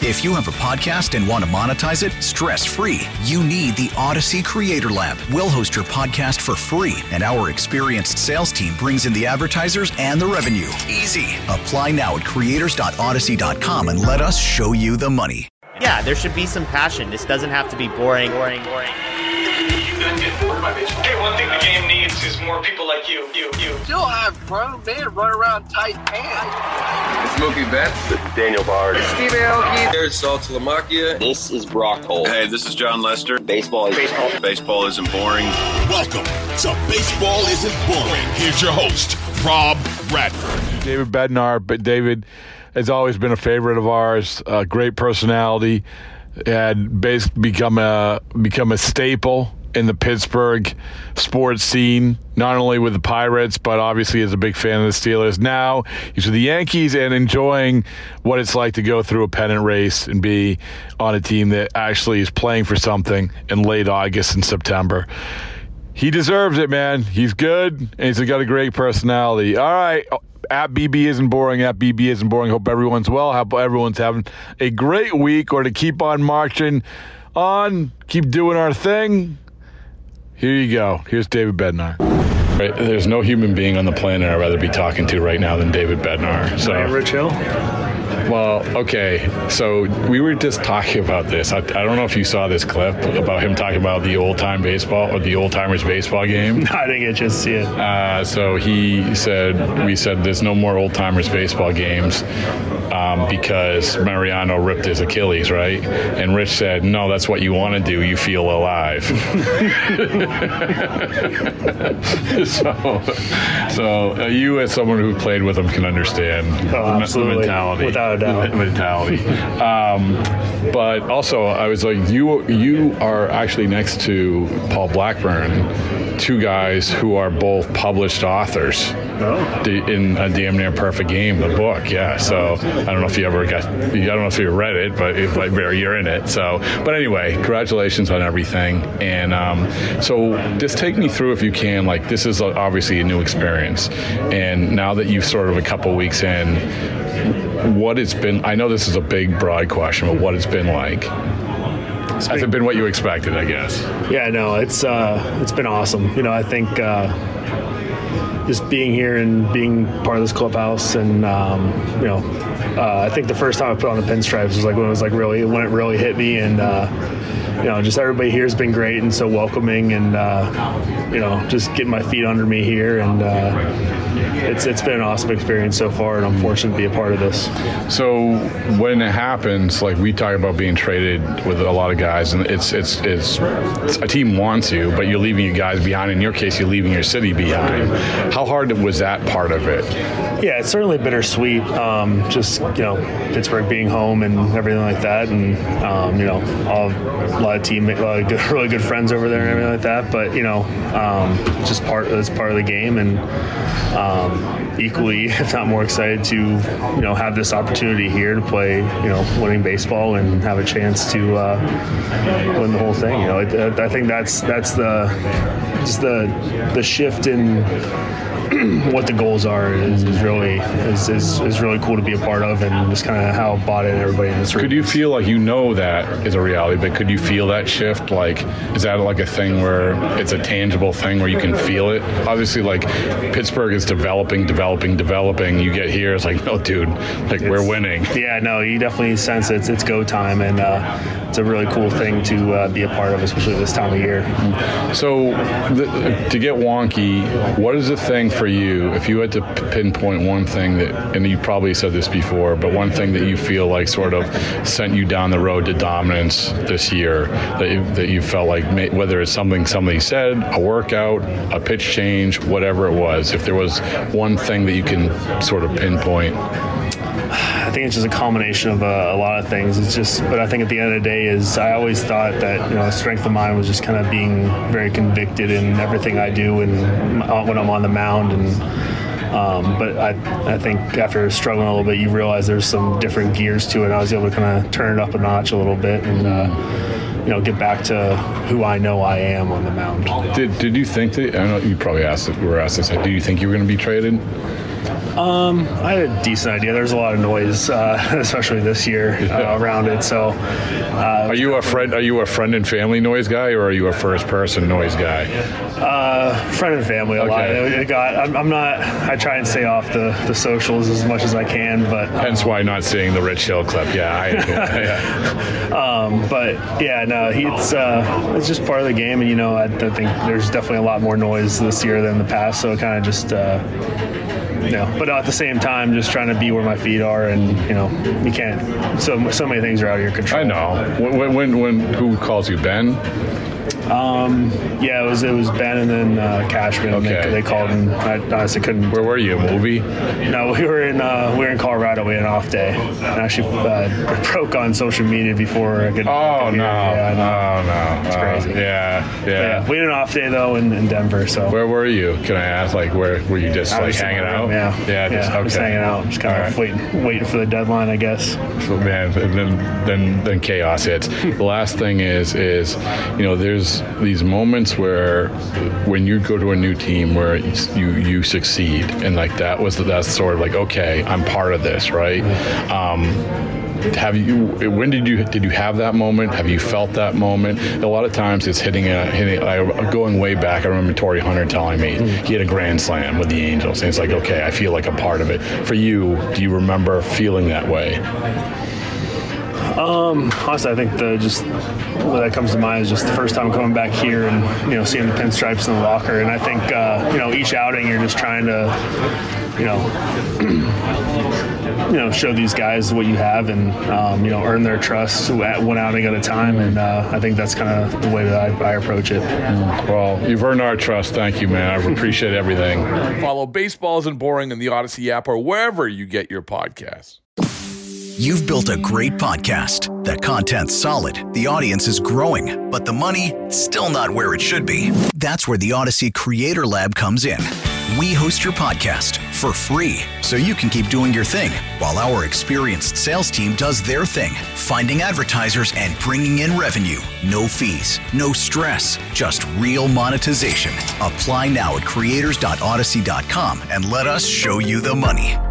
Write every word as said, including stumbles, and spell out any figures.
If you have a podcast and want to monetize it stress-free, you need the Odyssey Creator Lab. We'll host your podcast for free, and our experienced sales team brings in the advertisers and the revenue. Easy. Apply now at creators dot odyssey dot com and let us show you the money. Yeah, there should be some passion. This doesn't have to be boring, boring, boring. You guys get bored by baseball. Hey, one thing the game needs is more people like you. You, you. Still have grown men run around tight pants. It's Mookie Betts. It's Daniel Bard. It's Steve Aoki. There's Sal Talamacchia. This is Brock Holt. Hey, this is John Lester. Baseball is baseball. Baseball isn't boring. Welcome to Baseball Isn't Boring. Here's your host, Rob Bradford. David Bednar. But David has always been a favorite of ours. A great personality. Had basically become a become a staple in the Pittsburgh sports scene, not only with the Pirates, but obviously is a big fan of the Steelers. Now he's with the Yankees and enjoying what it's like to go through a pennant race and be on a team that actually is playing for something in late August and September. He deserves it, man. He's good, and he's got a great personality. All right. At B B Isn't Boring, at B B Isn't Boring. Hope everyone's well. Hope everyone's having a great week, or to keep on marching on, keep doing our thing. Here you go. Here's David Bednar. Right, there's no human being on the planet I'd rather be talking to right now than David Bednar. So, Rich Hill? Well, okay, so we were just talking about this. I, I don't know if you saw this clip about him talking about the old-time baseball or the old-timers baseball game. No, I didn't get to see it. Uh, so he said, we said there's no more old-timers baseball games um, because Mariano ripped his Achilles, right? And Rich said, no, that's what you want to do. You feel alive. so so uh, you, as someone who played with him, can understand oh, the, absolutely. the mentality. Without a doubt. mentality. Um, but also, I was like, you you are actually next to Paul Blackburn, two guys who are both published authors oh. in A Damn Near Perfect Game, the book. Yeah. So I don't know if you ever got, I don't know if you read it, but if, like, you're in it. So, but anyway, congratulations on everything. And um, so just take me through, if you can, like, this is obviously a new experience. And now that you've sort of a couple weeks in, what it's been, I know this is a big, broad question, but what it's been like. Has it been what you expected, I guess? Yeah, no, it's uh, it's been awesome. You know, I think uh, just being here and being part of this clubhouse, and um, you know, uh, I think the first time I put on the pinstripes was like when it was like really when it really hit me, and uh, you know, just everybody here has been great and so welcoming, and uh, you know, just getting my feet under me here, and uh, it's it's been an awesome experience so far, and I'm fortunate to be a part of this. So when it happens, like we talk about being traded with a lot of guys, and it's it's it's, it's a team wants you, but you're leaving your guys behind. In your case, you're leaving your city behind. How hard was that part of it? Yeah, it's certainly bittersweet. Um, just you know, Pittsburgh being home and everything like that, and um, you know, all, a lot of teammates, a lot of good, really good friends over there and everything like that. But you know, um, just part it's part of the game, and um, equally, if not more excited to you know have this opportunity here to play you know winning baseball and have a chance to uh, win the whole thing. You know, I, I think that's that's the just the the shift in what the goals are is, is really is, is is really cool to be a part of, and just kind of how bought in everybody in this room. Could you feel like, you know, that is a reality, but could you feel that shift? Like, is that like a thing where it's a tangible thing where you can feel it? Obviously, like, Pittsburgh is developing, developing, developing. You get here, it's like, no, dude, like, it's, we're winning. Yeah, no, you definitely sense it's it's go time, and uh, it's a really cool thing to uh, be a part of, especially this time of year. So, the, to get wonky, what is the thing for you, if you had to pinpoint one thing that, and you probably said this before, but one thing that you feel like sort of sent you down the road to dominance this year, that you, that you felt like, whether it's something somebody said, a workout, a pitch change, whatever it was, if there was one thing that you can sort of pinpoint? I think it's just a combination of uh, a lot of things. It's just, but I think at the end of the day is I always thought that, you know, a strength of mine was just kind of being very convicted in everything I do and when I'm on the mound. And um, but I I think after struggling a little bit, you realize there's some different gears to it. I was able to kind of turn it up a notch a little bit and, uh, you know, get back to who I know I am on the mound. Did Did you think that? I know you probably asked. We were asked this. Did you think you were going to be traded? Um, I had a decent idea. There's a lot of noise, uh, especially this year uh, around it. So, uh, are you a friend? Are you a friend and family noise guy, or are you a first person noise guy? Uh, friend and family a okay. lot. I got. I'm, I'm not. I try and stay off the, the socials as much as I can, but um, hence why not seeing the Rich Hill clip. Yeah, I, yeah. um, but yeah, no, it's uh, it's just part of the game, and you know, I, I think there's definitely a lot more noise this year than the past. So it kind of just. Uh, You know, but at the same time, just trying to be where my feet are, and you know, you can't. So so many things are out of your control. I know. When when, when who calls you, Ben? Um, yeah, it was it was Ben and then uh, Cashman. Okay. They, they called him. I honestly couldn't. Where were you? A movie? No, we were in uh, we were in Colorado. We had an off day. And actually uh, broke on social media before I could. Oh could no! Yeah, no! No! It's uh, crazy. Yeah, yeah. yeah. We had an off day though in, in Denver. So where were you? Can I ask? Like, where were you? Just I like was hanging out? Room, yeah, yeah, just, yeah. Okay. Just hanging out. Just kind All of right. waiting, waiting for the deadline, I guess. So man, then then then chaos hits. The last thing is is you know there's these moments where when you go to a new team where you you succeed, and like that was that's sort of like, okay, I'm part of this, right? Um, have you when did you did you have that moment? Have you felt that moment? A lot of times it's hitting a hitting uh, going way back. I remember Torrey Hunter telling me he had a grand slam with the Angels, and it's like, okay, I feel like a part of it. For you, do you remember feeling that way? Um, honestly, I think the just what that comes to mind is just the first time coming back here and you know seeing the pinstripes in the locker, and I think uh, you know each outing you're just trying to you know you know show these guys what you have and um, you know earn their trust at one outing at a time, and uh, I think that's kind of the way that I, I approach it. Well, you've earned our trust. Thank you, man. I appreciate everything. Follow Baseball Isn't Boring in the Odyssey app or wherever you get your podcasts. You've built a great podcast. The content's solid, the audience is growing, but the money, still not where it should be. That's where the Odyssey Creator Lab comes in. We host your podcast for free, so you can keep doing your thing, while our experienced sales team does their thing, finding advertisers and bringing in revenue. No fees, no stress, just real monetization. Apply now at creators dot odyssey dot com and let us show you the money.